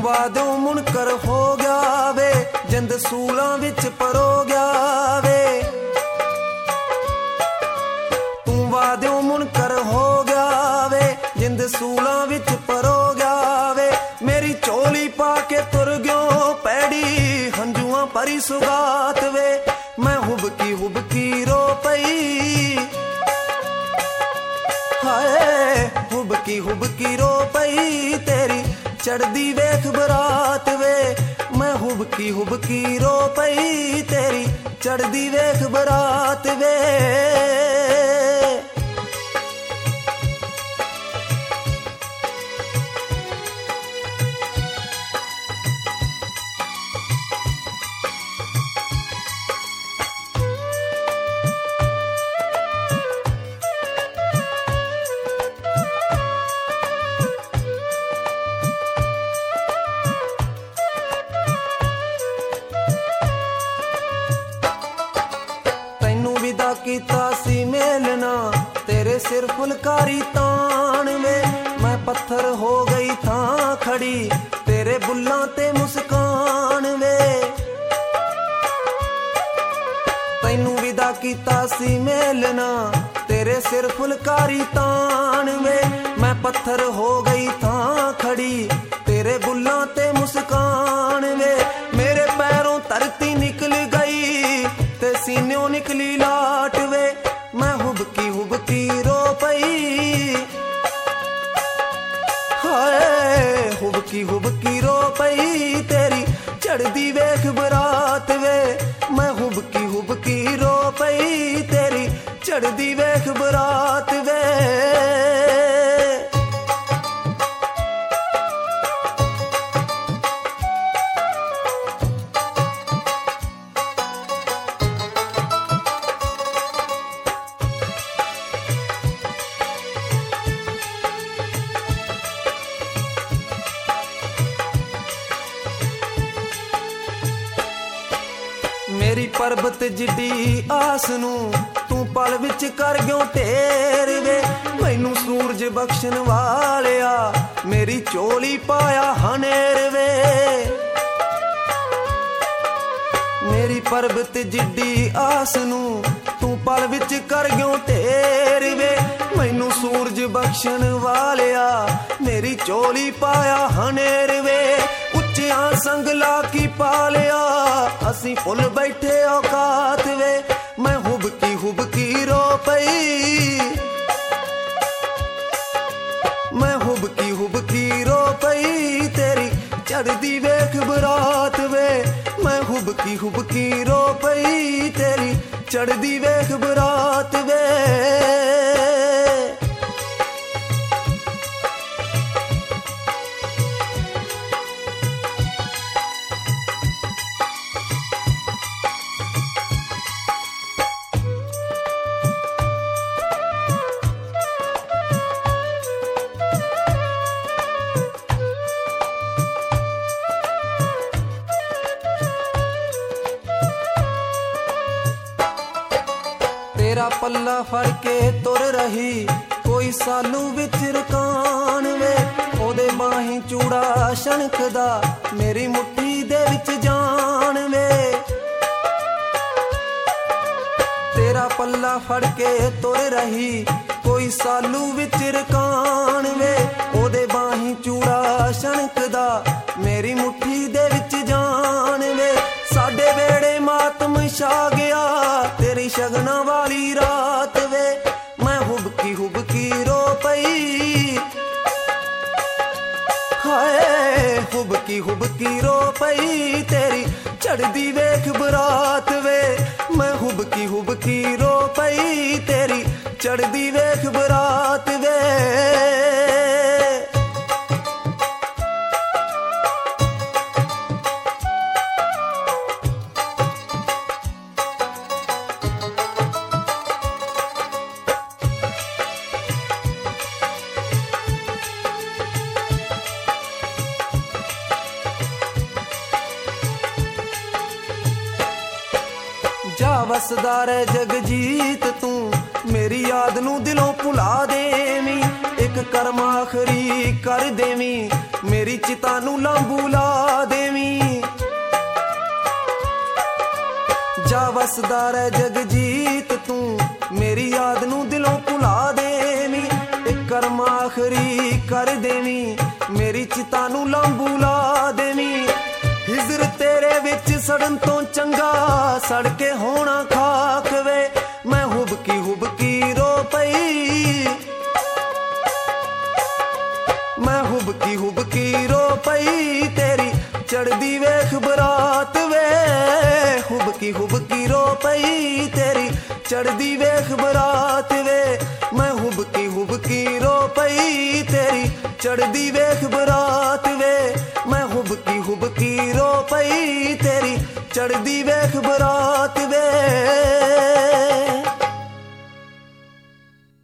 ਵਾਦਿਓ ਮੁਨਕਰ ਹੋ ਗਿਆ ਵੇ, ਜਿੰਦ ਸੂਲਾਂ ਵਿੱਚ ਪਰੋ ਗਿਆ ਵੇ। ਤੂੰ ਵਾਦਿਓ ਮੁਨਕਰ ਹੋ ਗਿਆ ਵੇ, ਜਿੰਦ ਸੂਲਾਂ ਵਿੱਚ ਪਰੋ ਗਿਆ ਵੇ। ਮੇਰੀ ਝੋਲੀ ਪਾ ਕੇ ਤੁਰ ਗਿਓ ਪੈੜੀ, ਹੰਝੂਆਂ ਭਰੀ ਸੁਗਾਤ ਵੇ। ਮੈਂ ਹੁਬਕੀ ਹੁਬਕੀ ਰੋ ਪਈ, ਹਾਏ ਹੁਬਕੀ ਹੁਬਕੀ ਰੋ ਪਈ, ਤੇਰੀ ਚੜਦੀ ਵੇਖ ਬਰਾਤ ਵੇ। ਮੈਂ ਹੁਬਕੀ ਹੁਬਕੀ ਰੋ ਪਈ, ਤੇਰੀ ਚੜਦੀ ਵੇਖ ਬਰਾਤ ਵੇ। ਕੀਤਾ ਸੀ ਮੇਲਣਾ ਤੇਰੇ ਸਿਰ ਫੁਲਕਾਰੀ ਤਾਣ ਵੇ। ਮੈਂ ਪੱਥਰ ਹੋ ਗਈ ਥਾਂ ਖੜੀ, ਤੇਰੇ ਬੁੱਲਾਂ ਤੇ ਮੁਸਕਾਨ ਵੇ। ਤੈਨੂੰ ਵਿਦਾ ਕੀਤਾ ਸੀ ਮੇਲਣਾ ਤੇਰੇ ਸਿਰ ਫੁਲਕਾਰੀ ਤਾਣ ਵੇ। ਮੈਂ ਪੱਥਰ ਹੋ ਗਈ ਥਾਂ ਖੜੀ, ਤੇਰੇ ਬੁੱਲਾਂ ਤੇ ਮੁਸਕਾਨ ਵੇ। ਮੇਰੇ ਪੈਰੋਂ ਧਰਤੀ ਨਿਕਲ ਗਈ ਤੇ ਸੀਨਿਓਂ ਨਿਕਲੀ ਲਾਟ ਵੇ। ਮੈਂ ਹੁਬਕੀ ਹੁਬਕੀ ਰੋ ਪਈ, ਹਾਏ ਹੁਬਕੀ ਹੁਬਕੀ ਰੋ ਪਈ, ਤੇਰੀ ਚੜਦੀ ਵੇਖ ਬਰਾਤ ਵੇ। ਮੈਂ ਹੁਬਕੀ ਹੁਬਕੀ ਰੋ ਪਈ, ਤੇਰੀ ਚੜਦੀ ਵੇਖ ਬਰਾਤ ਵੇ। ਮੇਰੀ ਪਰਬਤ ਜਿੱਡੀ ਆਸ ਨੂੰ ਤੂੰ ਪਲ ਵਿੱਚ ਕਰ ਗਿਓ ਢੇਰ ਵੇ। ਮੈਨੂੰ ਸੂਰਜ ਬਖਸ਼ਣ ਵਾਲਿਆ ਮੇਰੀ ਝੋਲੀ ਪਾਇਆ ਹਨੇਰ ਵੇ। ਮੇਰੀ ਪਰਬਤ ਜਿੱਡੀ ਆਸ ਨੂੰ ਤੂੰ ਪਲ ਵਿੱਚ ਕਰ ਗਿਓ ਢੇਰ ਵੇ। ਮੈਨੂੰ ਸੂਰਜ ਬਖਸ਼ਣ ਵਾਲਿਆ ਮੇਰੀ ਝੋਲੀ ਪਾਇਆ ਹਨੇਰ ਵੇ। ਉੱਚਿਆਂ ਸੰਗਲਾ ਕੀ ਪਾਲਿਆ ਅਸੀਂ ਫੁੱਲ ਬੈਠੇ ਔਕਾਤ ਵੇ। ਮੈਂ ਹੁਬਕੀ ਹੁਬਕੀ ਰੋ ਪਈ, ਮੈਂ ਹੁਬਕੀ ਹੁਬਕੀ ਰੋ ਪਈ, ਤੇਰੀ ਚੜਦੀ ਵੇਖ ਬਰਾਤ ਵੇ। ਮੈਂ ਹੁਬਕੀ ਹੁਬਕੀ ਰੋ ਪਈ, ਤੇਰੀ ਚੜਦੀ ਵੇਖ ਬਰਾਤ ਵੇ। ਤੇਰਾ ਪੱਲਾ ਫੜ ਕੇ ਤੁਰ ਰਹੀ ਕੋਈ ਸਾਲੂ ਵਿੱਚ ਰਕਾਨ ਵੇ। ਉਹਦੇ ਬਾਹੀਂ ਚੂੜਾ ਛਣਕਦਾ ਮੇਰੀ ਮੁੱਠੀ ਦੇ ਵਿੱਚ ਜਾਨ ਵੇ। ਤੇਰਾ ਪੱਲਾ ਫੜ ਕੇ ਤੁਰ ਰਹੀ ਕੋਈ ਸਾਲੂ ਵਿੱਚ ਰਕਾਨ ਵੇ। ਉਹਦੇ ਬਾਹੀਂ ਚੂੜਾ ਛਣਕਦਾ ਮੇਰੀ ਮੁੱਠੀ ਦੇ ਵਿੱਚ ਜਾਨ ਵੇ। ਸਾਡੇ ਵੇੜੇ ਮਾਤਮ ਛਾ ਗਿਆ ਤੇਰੀ ਸ਼ਗਨਾਂ ਵਾਲੀ ਰਾਤ ਵੇ। ਮੈਂ ਹੁਬਕੀ ਹੁਬਕੀ ਰੋ ਪਈ, ਹਾਏ ਹੁਬਕੀ ਹੁਬਕੀ ਰੋ ਪਈ, ਤੇਰੀ ਚੜਦੀ ਵੇਖ ਬਰਾਤ ਵੇ। ਮੈਂ ਹੁਬਕੀ ਹੁਬਕੀ ਰੋ ਪਈ, ਤੇਰੀ ਚੜਦੀ ਵੇਖ ਬਰਾਤ ਵੇ। ਜਾ ਵਸਦਾ ਰਹਿ ਜਗਜੀਤ ਤੂੰ ਮੇਰੀ ਯਾਦ ਨੂੰ ਦਿਲੋਂ ਭੁਲਾ ਦੇਵੀਂ। ਇੱਕ ਕਰਮ ਆਖਰੀ ਕਰ ਦੇਵੀਂ ਮੇਰੀ ਮੇਰੀ ਚਿਤਾ ਨੂੰ ਲਾਂਬੂ ਲਾ ਦੇਵੀਂ। ਜਾ ਵਸਦਾ ਰਹਿ ਜਗਜੀਤ ਤੂੰ ਮੇਰੀ ਯਾਦ ਨੂੰ ਦਿਲੋਂ ਭੁਲਾ ਦੇਵੀਂ। ਇੱਕ ਕਰਮ ਆਖਰੀ ਕਰ ਦੇਵੀਂ ਮੇਰੀ ਚਿਤਾ ਨੂੰ ਲਾਂਬੂ ਲਾ ਦੇਵੀਂ। ਹਿਜਰ ਤੇਰੇ ਵਿੱਚ ਸੜਨ ਤੋਂ ਚੰਗਾ ਸੜ ਕੇ ਹੋਣਾ ਖਾਕ ਵੇ। ਮੈਂ ਹੁਬਕੀ ਰੋ ਪਈ, ਮੈਂ ਹੁਬਕੀ ਰੋ ਪਈ ਤੇਰੀ ਚੜਦੀ ਵੇਖ ਬਰਾਤ ਵੇ। ਹੁਬਕੀ ਰੋ ਪਈ ਤੇਰੀ ਚੜਦੀ ਵੇਖ ਬਰਾਤ ਵੇ। ਮੈਂ ਹੁਬਕੀ ਰੋ ਪਈ ਤੇਰੀ ਚੜਦੀ ਵੇਖ ਬਰਾਤ ਵੇ। ਮੈਂ ਹੁਬਕੀ ਰੋ ਪਈ ਤੇਰੀ ਚੜਦੀ ਵੇਖ ਬਰਾਤ ਵੇ।